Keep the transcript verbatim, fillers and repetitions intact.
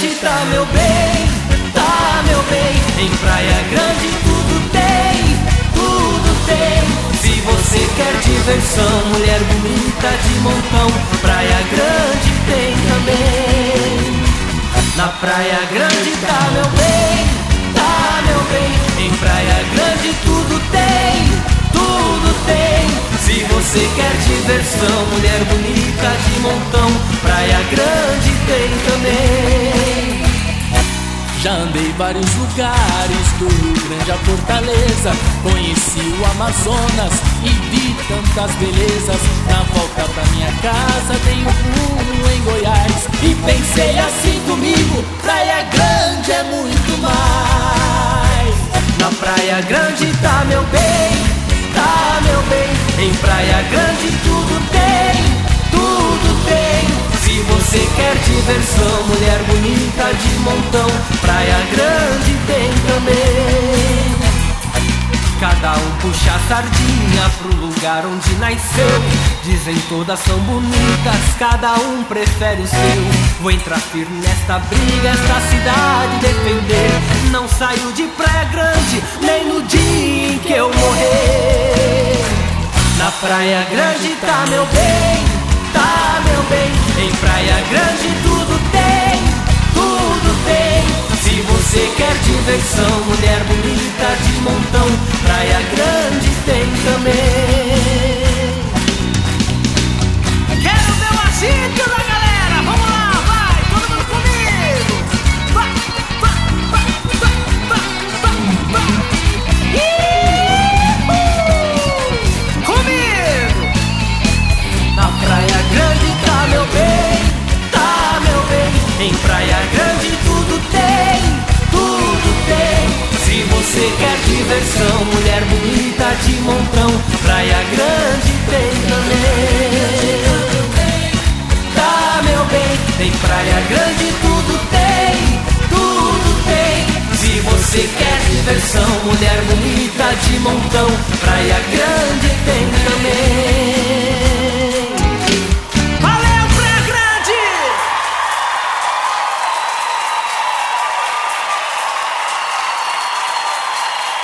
Grande tá meu bem, tá meu bem. Em Praia Grande tudo tem, tudo tem. Se você quer diversão, mulher bonita de montão, Praia Grande tem também. Na Praia Grande tá meu bem, tá meu bem. Em Praia Grande tudo tem, tudo tem. Se você quer diversão, mulher bonita de montão, Praia Grande tem também. Já andei vários lugares, do Rio Grande a Fortaleza. Conheci o Amazonas e vi tantas belezas. Na volta pra minha casa dei um pulo em Goiás e pensei assim comigo: Praia Grande é muito mais. Na Praia Grande tá meu bem, tá meu bem. Em Praia Grande tudo tem, tudo tem. Se você quer diversão, mulher bonita de montão, Praia Grande tem também. Cada um puxa a sardinha pro lugar onde nasceu. Dizem todas são bonitas, cada um prefere o seu. Vou entrar firme nesta briga, esta cidade defender. Não saio de Praia Grande, nem no dia em que eu morrer. Na Praia Grande tá meu bem, tá meu bem. Em Praia Grande tudo tem, tudo tem. Se você quer diversão, mulher bonita de montão, Praia Grande tem também. Quero ver o agito da galera, vamos lá, vai, todo mundo comigo. Vai, vai, vai, vai, vai, vai, vai. Iuhu! Comigo! Na Praia Grande tá meu bem, tá meu bem. Em Praia Grande tudo tem, tudo tem. Se você quer diversão, mulher bonita de montão, Praia Grande tem também. Tá meu bem, em Praia Grande tudo tem, tudo tem. Se você quer diversão, mulher bonita de montão, Praia Grande